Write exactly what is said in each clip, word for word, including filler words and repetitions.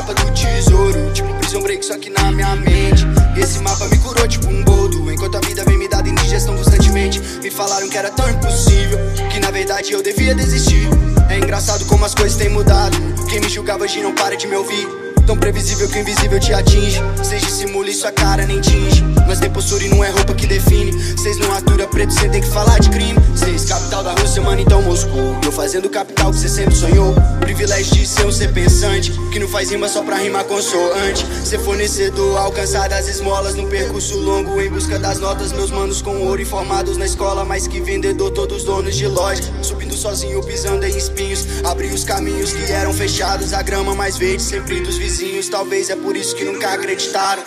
mapa do tesouro, tipo Prison Break só que na minha mente. E esse mapa me curou tipo um boldo, enquanto a vida vem me dando indigestão constantemente. Me falaram que era tão impossível, que na verdade eu devia desistir. É engraçado como as coisas têm mudado, quem me julgava hoje não para de me ouvir. Tão previsível que o invisível te atinge. Cês dissimulam e sua cara nem tinge. Nós tem postura e não é roupa que define. Cês não atura preto, cê tem que falar de crime. Cês capital da Rússia, mano, então Moscou. Eu fazendo capital que cê sempre sonhou. Privilégio de ser um ser pensante, que não faz rima só pra rimar consoante. Ser fornecedor, alcançar das esmolas num percurso longo em busca das notas. Meus manos com ouro e formados na escola, mais que vendedor, todos donos de loja. Subindo sozinho, pisando em espinhos. Abri os caminhos que eram fechados. A grama mais verde sempre dos vizinhos. Talvez é por isso que nunca acreditaram.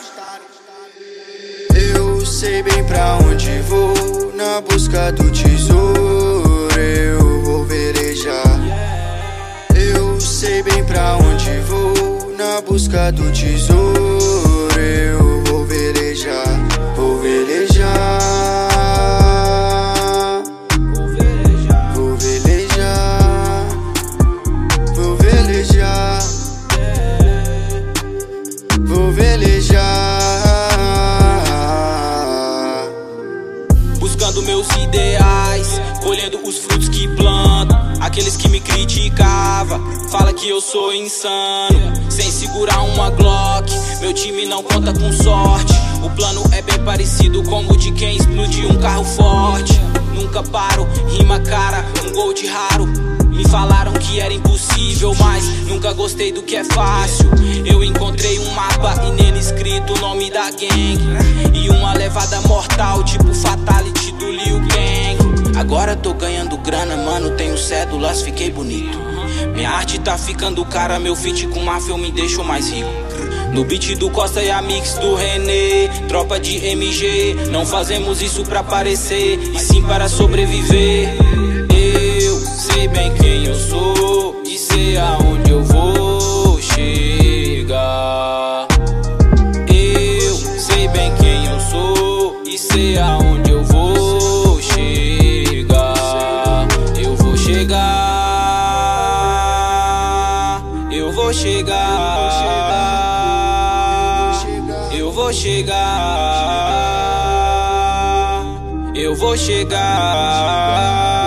Eu sei bem pra onde vou, na busca do tesouro eu vou velejar. Eu sei bem pra onde vou, na busca do tesouro eu vou velejar. Vou velejar. Vou velejar. Vou velejar. Vou velejar. Buscando meus ideais, colhendo os frutos que planto. Aqueles que me criticavam, fala que eu sou insano. Sem segurar uma Glock, meu time não conta com sorte. O plano é bem parecido com o de quem explodiu um carro forte. Nunca paro, rima cara, um gold raro. Me falaram que era impossível, mas nunca gostei do que é fácil. Eu encontrei um mapa e nele escrito o nome da gang. E uma levada mortal, tipo Fatality do Liu Kang. Agora tô ganhando grana, mano, tenho cédulas, fiquei bonito. Minha arte tá ficando cara, meu feat com máfia eu me deixo mais rico. No beat do Costa e a mix do René, tropa de M G. Não fazemos isso pra aparecer, e sim para sobreviver. Eu sei bem quem eu sou e sei aonde eu vou chegar. Eu sei bem quem eu sou e sei aonde eu vou chegar. Eu vou chegar. Eu vou chegar. Eu vou chegar. Eu vou chegar.